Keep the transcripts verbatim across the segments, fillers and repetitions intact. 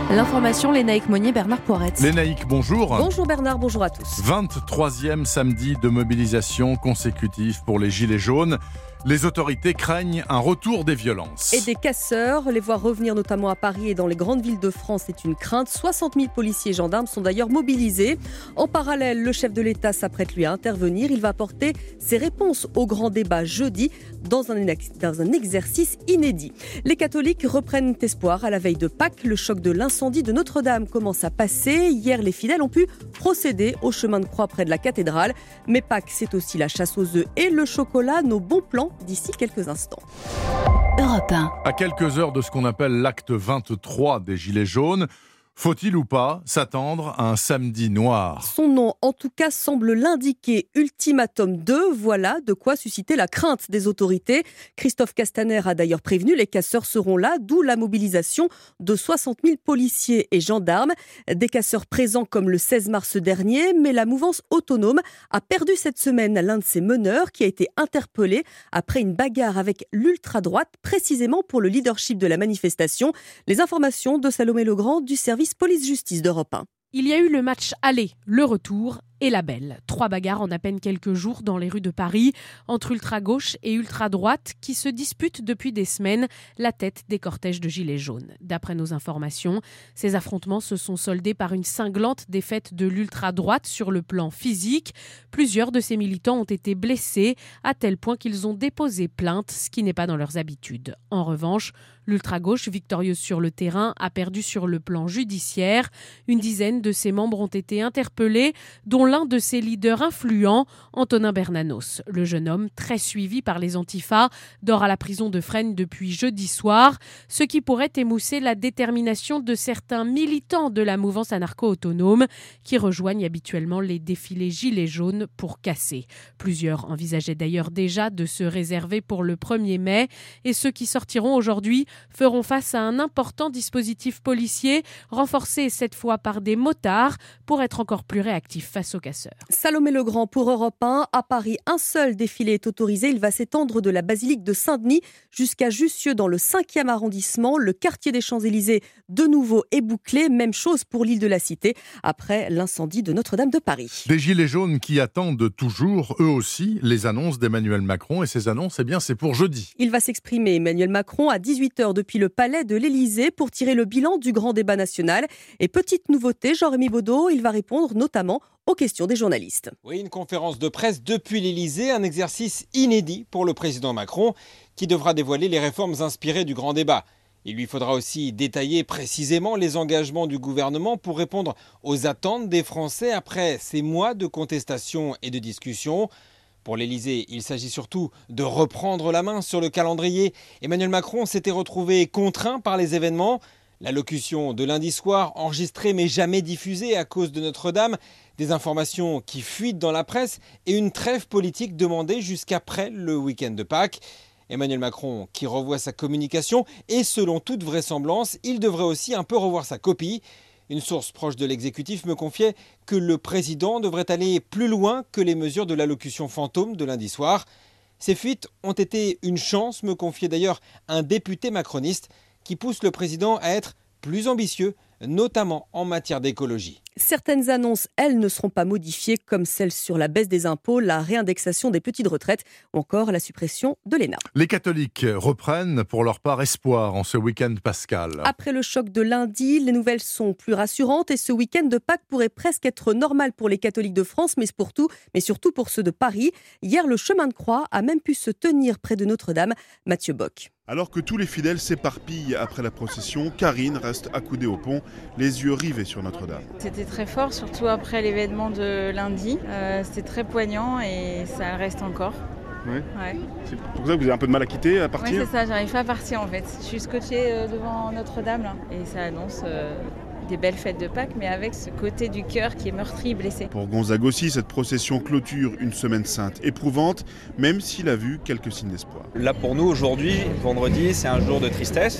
L'information, Lénaïque Monnier, Bernard Poirette. Lénaïque, bonjour. Bonjour Bernard, bonjour à tous. vingt-troisième samedi de mobilisation consécutif pour les Gilets jaunes. Les autorités craignent un retour des violences. Et des casseurs, les voir revenir notamment à Paris et dans les grandes villes de France est une crainte. soixante mille policiers et gendarmes sont d'ailleurs mobilisés. En parallèle, le chef de l'État s'apprête lui à intervenir. Il va apporter ses réponses au grand débat jeudi dans un, dans un exercice inédit. Les catholiques reprennent espoir à la veille de Pâques. Le choc de l'incendie de Notre-Dame commence à passer. Hier, les fidèles ont pu procéder au chemin de croix près de la cathédrale. Mais Pâques, c'est aussi la chasse aux œufs et le chocolat. Nos bons plans d'ici quelques instants. Europe un. À quelques heures de ce qu'on appelle l'acte vingt-trois des Gilets jaunes, faut-il ou pas s'attendre à un samedi noir ? Son nom, en tout cas, semble l'indiquer. Ultimatum deux, voilà de quoi susciter la crainte des autorités. Christophe Castaner a d'ailleurs prévenu, les casseurs seront là, d'où la mobilisation de soixante mille policiers et gendarmes. Des casseurs présents comme le seize mars dernier, mais la mouvance autonome a perdu cette semaine l'un de ses meneurs qui a été interpellé après une bagarre avec l'ultra-droite, précisément pour le leadership de la manifestation. Les informations de Salomé Legrand du service police-justice d'Europe un. Il y a eu le match aller, le retour et la belle. Trois bagarres en à peine quelques jours dans les rues de Paris entre ultra-gauche et ultra-droite qui se disputent depuis des semaines la tête des cortèges de gilets jaunes. D'après nos informations, ces affrontements se sont soldés par une cinglante défaite de l'ultra-droite sur le plan physique. Plusieurs de ces militants ont été blessés à tel point qu'ils ont déposé plainte, ce qui n'est pas dans leurs habitudes. En revanche, l'ultra-gauche, victorieuse sur le terrain, a perdu sur le plan judiciaire. Une dizaine de ses membres ont été interpellés, dont l'un de ses leaders influents, Antonin Bernanos. Le jeune homme, très suivi par les antifas, dort à la prison de Fresnes depuis jeudi soir, ce qui pourrait émousser la détermination de certains militants de la mouvance anarcho-autonome qui rejoignent habituellement les défilés gilets jaunes pour casser. Plusieurs envisageaient d'ailleurs déjà de se réserver pour le premier mai et ceux qui sortiront aujourd'hui feront face à un important dispositif policier renforcé cette fois par des motards pour être encore plus réactifs face aux casseurs. Salomé Legrand pour Europe un. À Paris, un seul défilé est autorisé. Il va s'étendre de la basilique de Saint-Denis jusqu'à Jussieu dans le cinquième arrondissement. Le quartier des Champs-Élysées, de nouveau, est bouclé. Même chose pour l'île de la Cité après l'incendie de Notre-Dame de Paris. Des gilets jaunes qui attendent toujours, eux aussi, les annonces d'Emmanuel Macron. Et ces annonces, eh bien, c'est pour jeudi. Il va s'exprimer, Emmanuel Macron, à dix-huit heures depuis le palais de l'Élysée pour tirer le bilan du grand débat national. Et petite nouveauté, Jean-Rémy Baudot, il va répondre notamment aux questions des journalistes. Oui, une conférence de presse depuis l'Élysée, un exercice inédit pour le président Macron qui devra dévoiler les réformes inspirées du grand débat. Il lui faudra aussi détailler précisément les engagements du gouvernement pour répondre aux attentes des Français après ces mois de contestation et de discussion. Pour l'Élysée, il s'agit surtout de reprendre la main sur le calendrier. Emmanuel Macron s'était retrouvé contraint par les événements. L'allocution de lundi soir, enregistrée mais jamais diffusée à cause de Notre-Dame, des informations qui fuitent dans la presse et une trêve politique demandée jusqu'après le week-end de Pâques. Emmanuel Macron qui revoit sa communication et selon toute vraisemblance, il devrait aussi un peu revoir sa copie. Une source proche de l'exécutif me confiait que le président devrait aller plus loin que les mesures de l'allocution fantôme de lundi soir. Ces fuites ont été une chance, me confiait d'ailleurs un député macroniste qui pousse le président à être plus ambitieux, notamment en matière d'écologie. Certaines annonces, elles, ne seront pas modifiées, comme celle sur la baisse des impôts, la réindexation des petites retraites ou encore la suppression de l'E N A. Les catholiques reprennent pour leur part espoir en ce week-end pascal. Après le choc de lundi, les nouvelles sont plus rassurantes et ce week-end de Pâques pourrait presque être normal pour les catholiques de France, mais, pour tout, mais surtout pour ceux de Paris. Hier, le chemin de croix a même pu se tenir près de Notre-Dame. Mathieu Bock. Alors que tous les fidèles s'éparpillent après la procession, Karine reste accoudée au pont, les yeux rivés sur Notre-Dame. C'était très fort, surtout après l'événement de lundi. Euh, c'était très poignant et ça reste encore. Oui. Ouais. C'est pour ça que vous avez un peu de mal à quitter, à partir ? Oui, c'est ça, j'arrive pas à partir en fait. Je suis scotchée euh, devant Notre-Dame là, et ça annonce euh, des belles fêtes de Pâques, mais avec ce côté du cœur qui est meurtri et blessé. Pour Gonzague aussi, cette procession clôture une semaine sainte éprouvante, même s'il a vu quelques signes d'espoir. Là pour nous aujourd'hui, vendredi, c'est un jour de tristesse.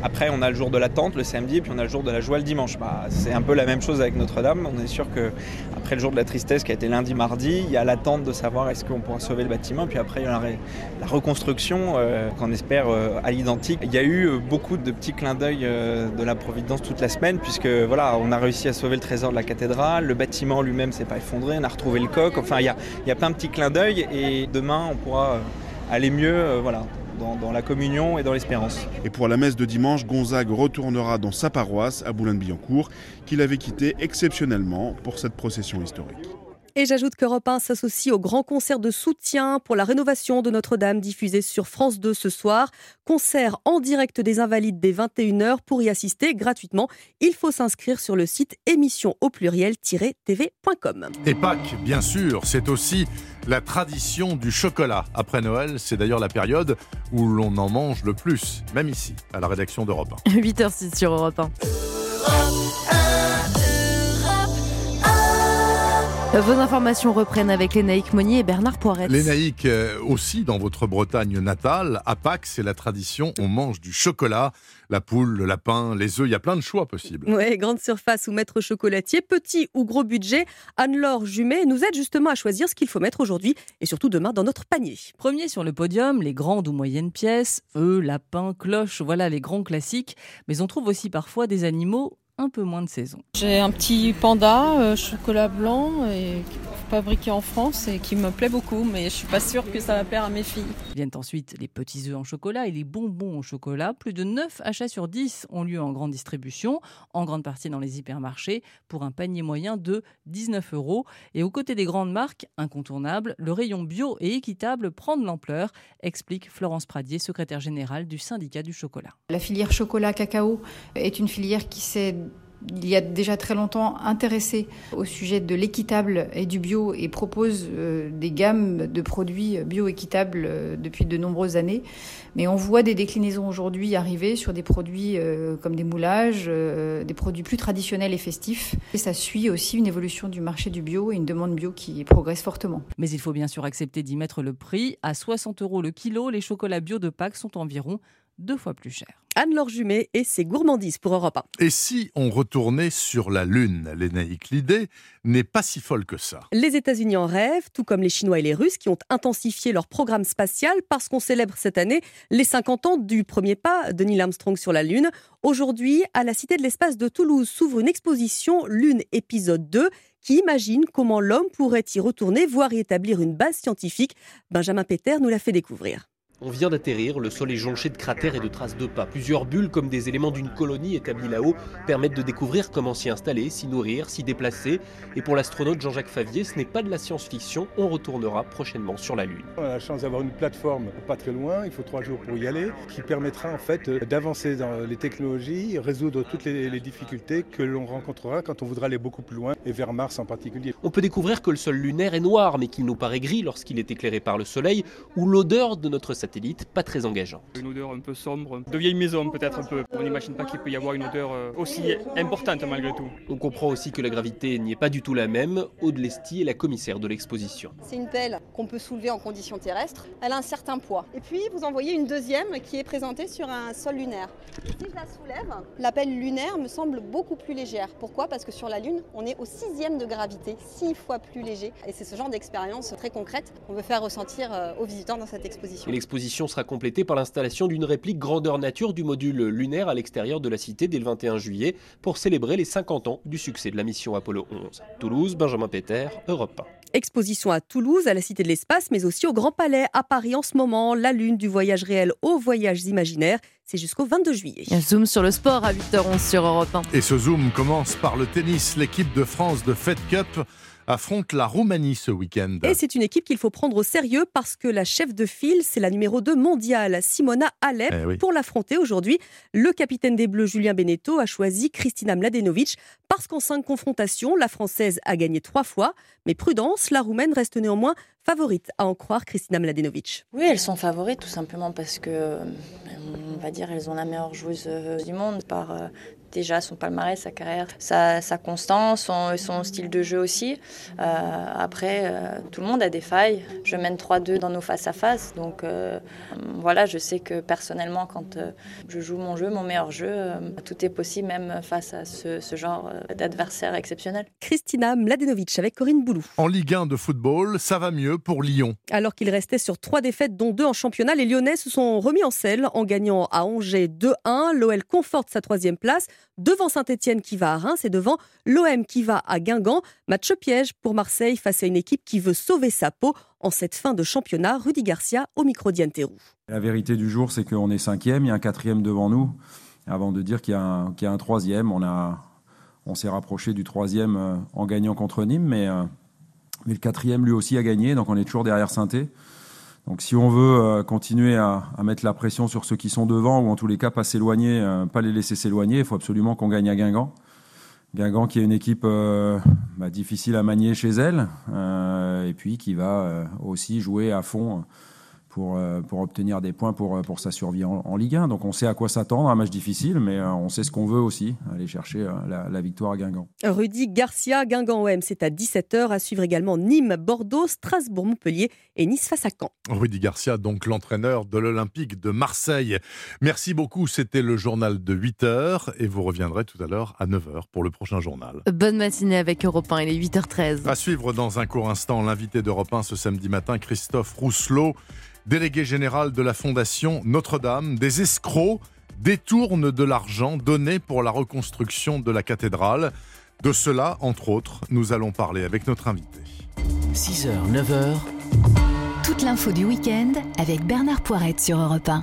Après, on a le jour de l'attente le samedi, puis on a le jour de la joie le dimanche. Bah, c'est un peu la même chose avec Notre-Dame. On est sûr qu'après le jour de la tristesse qui a été lundi, mardi, il y a l'attente de savoir est-ce qu'on pourra sauver le bâtiment. Puis après, il y a la, ré... la reconstruction euh, qu'on espère euh, à l'identique. Il y a eu euh, beaucoup de petits clins d'œil euh, de la Providence toute la semaine, puisque voilà, on a réussi à sauver le trésor de la cathédrale. Le bâtiment lui-même s'est pas effondré, on a retrouvé le coq. Enfin, il y a, il y a plein de petits clins d'œil et demain, on pourra euh, aller mieux. Euh, voilà. Dans, dans la communion et dans l'espérance. Et pour la messe de dimanche, Gonzague retournera dans sa paroisse à Boulogne-Billancourt, qu'il avait quitté exceptionnellement pour cette procession historique. Et j'ajoute qu'Europe un s'associe au grand concert de soutien pour la rénovation de Notre-Dame diffusé sur France deux ce soir. Concert en direct des Invalides dès vingt et une heures. Pour y assister gratuitement, il faut s'inscrire sur le site émission au pluriel tiret t v point com. Et Pâques, bien sûr, c'est aussi la tradition du chocolat. Après Noël, c'est d'ailleurs la période où l'on en mange le plus, même ici, à la rédaction d'Europe un. huit heures six sur Europe un. Vos informations reprennent avec Lénaïque Monnier et Bernard Poiret. Lénaïque, euh, aussi dans votre Bretagne natale, à Pâques, c'est la tradition, on mange du chocolat, la poule, le lapin, les œufs, il y a plein de choix possibles. Oui, grande surface ou maître chocolatier, petit ou gros budget, Anne-Laure Jumet nous aide justement à choisir ce qu'il faut mettre aujourd'hui et surtout demain dans notre panier. Premier sur le podium, les grandes ou moyennes pièces, œufs, lapins, cloches, voilà les grands classiques. Mais on trouve aussi parfois des animaux un peu moins de saison. J'ai un petit panda, euh, chocolat blanc, et fabriqué en France et qui me plaît beaucoup, mais je suis pas sûre que ça va plaire à mes filles. Viennent ensuite les petits œufs en chocolat et les bonbons au chocolat. Plus de neuf achats sur dix ont lieu en grande distribution, en grande partie dans les hypermarchés, pour un panier moyen de dix-neuf euros. Et aux côtés des grandes marques incontournables, le rayon bio et équitable prend de l'ampleur, explique Florence Pradier, secrétaire générale du syndicat du chocolat. La filière chocolat-cacao est une filière qui s'est il y a déjà très longtemps intéressé au sujet de l'équitable et du bio et propose euh, des gammes de produits bio-équitables euh, depuis de nombreuses années. Mais on voit des déclinaisons aujourd'hui arriver sur des produits euh, comme des moulages, euh, des produits plus traditionnels et festifs. Et ça suit aussi une évolution du marché du bio et une demande bio qui progresse fortement. Mais il faut bien sûr accepter d'y mettre le prix. À soixante euros le kilo, les chocolats bio de Pâques sont environ deux fois plus chers. Anne-Laure Jumet et ses gourmandises pour Europe un. Et si on retournait sur la Lune, Lénaïque, l'idée n'est pas si folle que ça. Les États-Unis en rêvent, tout comme les Chinois et les Russes qui ont intensifié leur programme spatial parce qu'on célèbre cette année les cinquante ans du premier pas de Neil Armstrong sur la Lune. Aujourd'hui, à la Cité de l'Espace de Toulouse s'ouvre une exposition Lune épisode deux qui imagine comment l'homme pourrait y retourner, voire y établir une base scientifique. Benjamin Péter nous l'a fait découvrir. On vient d'atterrir, le sol est jonché de cratères et de traces de pas. Plusieurs bulles, comme des éléments d'une colonie établie là-haut, permettent de découvrir comment s'y installer, s'y nourrir, s'y déplacer. Et pour l'astronaute Jean-Jacques Favier, ce n'est pas de la science-fiction, on retournera prochainement sur la Lune. On a la chance d'avoir une plateforme pas très loin, il faut trois jours pour y aller, qui permettra en fait d'avancer dans les technologies, résoudre toutes les, les difficultés que l'on rencontrera quand on voudra aller beaucoup plus loin, et vers Mars en particulier. On peut découvrir que le sol lunaire est noir, mais qu'il nous paraît gris lorsqu'il est éclairé par le soleil, ou l'odeur de notre satellite pas très engageante. Une odeur un peu sombre, de vieille maison peut-être un peu. On n'imagine pas qu'il peut y avoir une odeur aussi importante malgré tout. On comprend aussi que la gravité n'y est pas du tout la même. Aude Lesty est la commissaire de l'exposition. C'est une pelle qu'on peut soulever en conditions terrestres. Elle a un certain poids. Et puis vous en voyez une deuxième qui est présentée sur un sol lunaire. Si je la soulève, la pelle lunaire me semble beaucoup plus légère. Pourquoi ? Parce que sur la Lune, on est au sixième de gravité, six fois plus léger. Et c'est ce genre d'expérience très concrète qu'on veut faire ressentir aux visiteurs dans cette exposition. Et l'exposition sera complétée par l'installation d'une réplique grandeur nature du module lunaire à l'extérieur de la Cité dès le vingt et un juillet pour célébrer les cinquante ans du succès de la mission Apollo onze. Toulouse, Benjamin Péter, Europe un. Exposition à Toulouse, à la Cité de l'Espace, mais aussi au Grand Palais, à Paris en ce moment. La Lune du voyage réel aux voyages imaginaires, c'est jusqu'au vingt-deux juillet. Zoom sur le sport à huit heures onze sur Europe un. Et ce zoom commence par le tennis. L'équipe de France de Fed Cup affronte la Roumanie ce week-end. Et c'est une équipe qu'il faut prendre au sérieux parce que la chef de file, c'est la numéro deux mondiale, Simona Halep. Eh oui. Pour l'affronter aujourd'hui, le capitaine des Bleus, Julien Beneteau, a choisi Kristina Mladenovic parce qu'en cinq confrontations, la Française a gagné trois fois. Mais prudence, la Roumaine reste néanmoins favorite, à en croire Kristina Mladenovic. Oui, elles sont favorites tout simplement parce que, on va dire, elles ont la meilleure joueuse du monde par déjà son palmarès, sa carrière, sa, sa constance, son, son style de jeu aussi. Euh, après, euh, tout le monde a des failles. Je mène trois deux dans nos face-à-face. Donc euh, voilà, je sais que personnellement, quand euh, je joue mon jeu, mon meilleur jeu, euh, tout est possible même face à ce, ce genre d'adversaire exceptionnel. Christina Mladenovic avec Corinne Boulou. En Ligue un de football, ça va mieux pour Lyon. Alors qu'il restait sur trois défaites, dont deux en championnat, les Lyonnais se sont remis en selle en gagnant à Angers deux un. L'O L conforte sa troisième place devant Saint-Etienne qui va à Reims et devant l'O M qui va à Guingamp. Match piège pour Marseille face à une équipe qui veut sauver sa peau en cette fin de championnat. Rudy Garcia au micro d'Yann Terrou. La vérité du jour, c'est qu'on est cinquième, il y a un quatrième devant nous. Avant de dire qu'il y a un, qu'il y a un troisième, on, a, on s'est rapproché du troisième en gagnant contre Nîmes, mais, mais le quatrième lui aussi a gagné, donc on est toujours derrière Saint-Étienne. Donc si on veut continuer à, à mettre la pression sur ceux qui sont devant, ou en tous les cas pas s'éloigner, pas les laisser s'éloigner, il faut absolument qu'on gagne à Guingamp. Guingamp qui est une équipe euh, bah, difficile à manier chez elle, euh, et puis qui va euh, aussi jouer à fond pour, euh, pour obtenir des points pour, pour sa survie en, en Ligue un. Donc on sait à quoi s'attendre, un match difficile, mais euh, on sait ce qu'on veut aussi, aller chercher euh, la, la victoire à Guingamp. Rudy Garcia, Guingamp O M, c'est à dix-sept heures. À suivre également Nîmes, Bordeaux, Strasbourg, Montpellier et Nice face à Caen. Rudy Garcia, donc l'entraîneur de l'Olympique de Marseille. Merci beaucoup, c'était le journal de huit heures et vous reviendrez tout à l'heure à neuf heures pour le prochain journal. Bonne matinée avec Europe un, il est huit heures treize. À suivre dans un court instant, l'invité d'Europe un ce samedi matin, Christophe Rousselot, délégué général de la Fondation Notre-Dame. Des escrocs détournent de l'argent donné pour la reconstruction de la cathédrale. De cela, entre autres, nous allons parler avec notre invité. six heures, neuf heures. Toute l'info du week-end avec Bernard Poirette sur Europe un.